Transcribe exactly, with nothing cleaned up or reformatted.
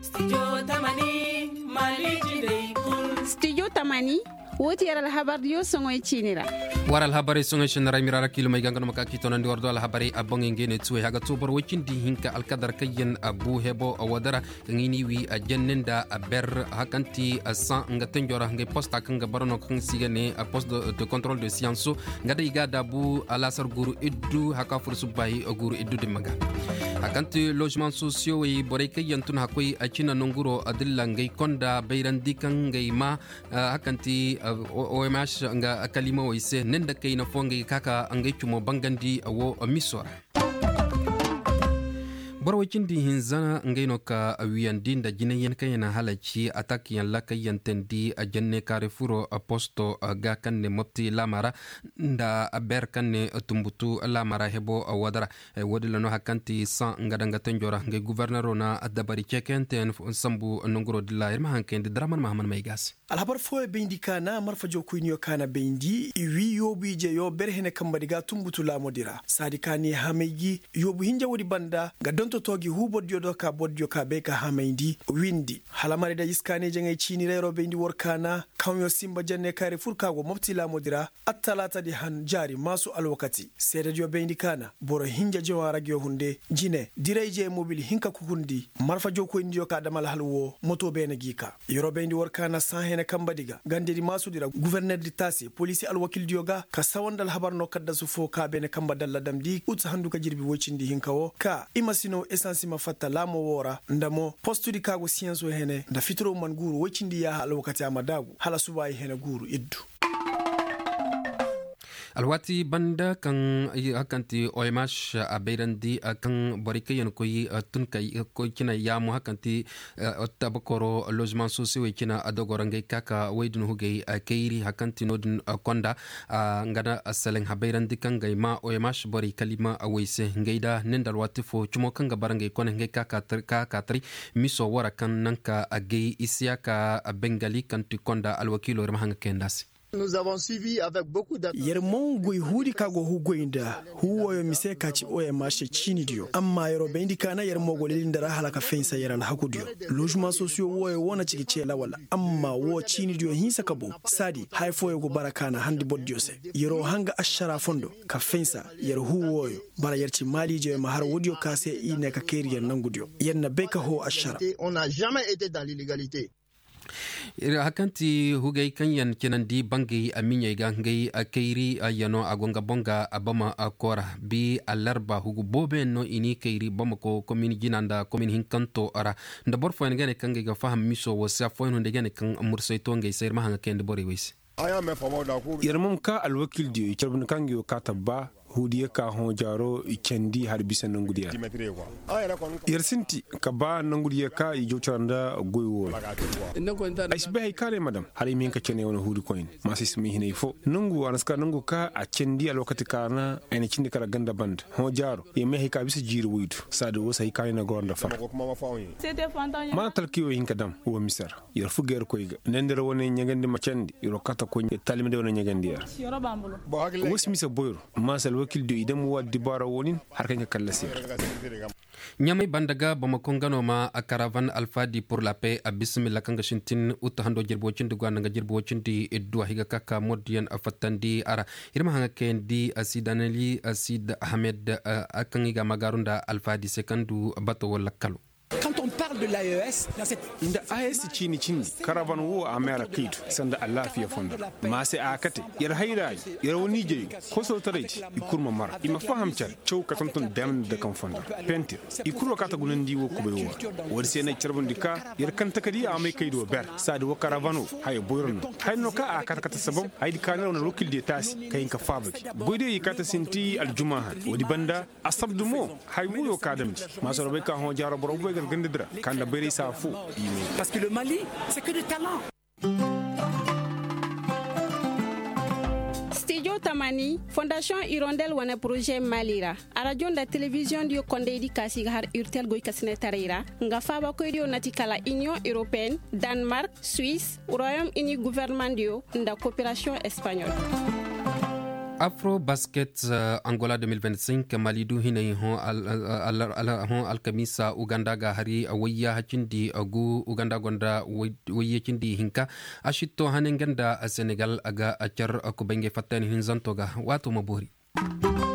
Studio Tamani Maliki Studio Tamani woti yara alhabar dio songo chinira war alhabari songo chinira mirara kilo mai gangano makaki tonandi wardo alhabari abonge ngene tuwe haga tubar wachindi hinka alkadar kayen abu hebo awadara ngini wi ajennenda aber hakanti san nga tenjora nga posta kanga barono kan sigane poste de, de contrôle de science ngada iga dabu alasar guru iddu haka fursu bayi guru iddu de maga hakanti logement sociaux e boreke yantun hakoi achina nonguro adilla ngai konda beirandi kan ngai ma hakanti O M H nga kalima wise nenda kaina fonge kaka ngai chumo bangandi awo misora borwacin di hinzana ngaino ka wiyandin da jinayen kayana halaci atak yan laka yantendi a janne carrefour a posto ga kanne mopti lamara nda ber kanne tumbutu lamara hebo wadara wodila no hakanti san ngadanga tenjora ngai gouverneur na adabari chekenten sambu nongro dilla irma hankendi draman mahaman maigas alhabar fo bendi kana marfa jokuinyo kana bendi wi yobi je yo berhene kambadiga tumbutu lamodira sadikani hameji yobu hinja wodi banda gadon to togi hu boddio do ka boddio ka be ka hamayndi windi halamare da iskane jengay chini rero be ndi workana kamyo simba janne kare furka go mofti la modira attalata di han jari masu alwakati sede dio be ndi kana boro hinja jawara gyo hunde jine direje mobile hinka ku hundi marfa joko ndi yo ka damal halwo moto be na gika yoro be ndi workana san hene kambadiga gande di masu dira gouverneur di tasi police alwakil dioga ka sawandal habar no kadda su fo ka be ne kambadalla damdi ut handuka jirbi wocindi hinkawo ka imasino esansi mafata lamo wora ndamo postu di kago science hene nda fitro man guru wacindi ya hala wakati amadagu hala subai hene guru iddu alwati banda kan hakanti O M H a beirandi kan borike yan koyi tunkai ko kina yamu hakanti tabakoro logement sociaux e kina adogorange kaka waydun hugay kairi hakanti nodun konda ngada asalen ha beirandi kan gayma O M H bori kalima awayse ngayda nendal watifo chumo kan gabarange konen ngay kaka kaka tri miso wara kan nanka agay isiaka bengali kan konda alwakilo remahanga kendasi. Nous avons suivi avec beaucoup d'attention. Yermon gui hudi kago hugoinda huwo yo mise kachi O M H chini dio amma yero bendi kana yermo golin dara halaka fensa yeral hakudio logement sociaux wo yo wona ciki cela wala amma wo chini dio hinsa kabo sadi haifo yo go barakana handi boddio se yero hanga ashara fondo ka fensa yer huwo yo bara yerci mali je ma har wodio kase ine ka keriya nangudio yenna beka ho ashara. On n'a jamais été dans l'illégalité. hakanti hugay kanyan kenandi bangi aminya ga ngai akairi ayano agonga bonga abama akora bi alarba hugu bobe no ini kairi bomako komini jinanda komini hinkanto ara ndabor fo ngene kangi ga faham miso wasa fo no ngene kan mursayto ngai sayr mahanga kende bori wis yermum ka alwakil di charbun kangi o katabba hudiye ka hon jaro kendi har bisa nangudiya yersinti ka ba nangudiya ka i jochanda goywo aisbe hay kare madam hari min ka kene wona hudi coin masis mi hinay fo nangu anaska nangu ka a kendi al wakati kana ene kindi kala ganda band hon jaro e me hay ka bisa jiru wuitu sadu wo say kayna gonda fa ma talkiyo hinka dam wo misar yer fu ger koyga nendere wona nyagandi macandi iro kata ko talimde wona nyagandi yar wo smisa boyro masal wakil do idam waddi bara wonin har kanga kallasir nyamay bandaga bamako ngano ma a caravan alfadi pour la paix a bismillah kanga shintin utahando jirbo cindi gwana nga jirbo cindi eddu higa kaka modian afatandi ara irma hanga kendi asidanali asid ahmed akangiga magarunda alfadi sekandu bato wala kalu. Quand on parle de l'A E S, dans cette inda A E S chini chini caravan wo amera kitu sanda Allah fiya fonda ma sai akate yar hayra yar woni je ko so tareti ikurma mara ima faham char chow ka tonton dem de kan fonda pentir ikuro kata gunandi wo ko be wo wor sai na charbon dika yar kan takadi amai kaido ber sadi wo caravano hay boyron hay no ka akata kata sabon hay dikana no rokil de tasi kayin ka fabaki boyde yikata sinti aljumaha wodi banda asabdu mo hay wo kadam ma so be ka hon jaro boro parce que le Mali c'est que du talent. Studio Tamani Fondation Hirondelle wana projet Malira a radio da télévision dio konde di kasi har urtel goy kasne tarira nga faba ko dio natikala Union européenne Danemark Suisse Royaume-Uni gouvernement dio nda coopération espagnole. Afro Basket uh, Angola deux mille vingt-cinq malidu hinay hon al, al, al, al hon alkamisa Uganda ga hari wayya hacindi agu Uganda gonda wayya cindi hinka ashitto hanenganda Senegal aga acar akubenge fatten hinzantoga watu maburi.